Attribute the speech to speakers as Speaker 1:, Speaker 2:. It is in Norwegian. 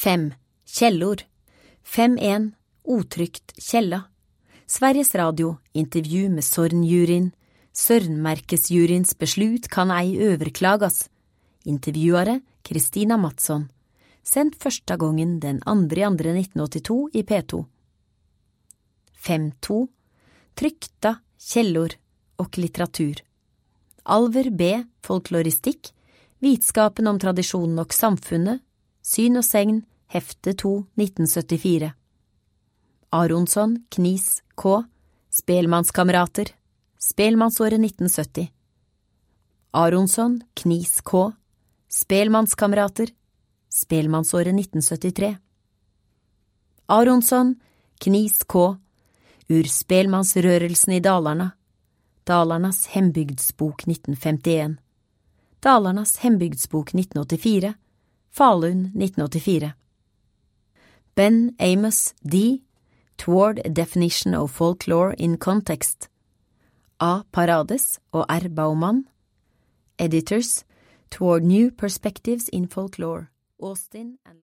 Speaker 1: 5. Källor. 5.1. Otrygt källa. Sveriges Radio, intervju med Sorn-juryn. Sörnmärkesjuryns beslut kan ej överklagas. Intervjuare Kristina Mattsson. Sendt första gången den 2.2.1982 i P2. 5.2. Trykta källor och litteratur. Alver B. Folkloristikk. Vitskapen om tradisjonen og samfunnet. Syn og segn. Hefte 2, 1974. Aronsson, Knis, K. Spelmannskamerater. Spelmannsåret 1970. Aronsson, Knis, K. Spelmannskamerater. Spelmannsåret 1973. Aronsson, Knis, K. Ur spelmannsrørelsen i Dalarna. Dalarnas hembygdsbok 1951. Dalarnas hembygdsbok 1984. Falun 1984. Ben Amos, D. Toward a Definition of Folklore in Context. A. Parades og R. Baumann. Editors, Toward New Perspectives in Folklore. Austin and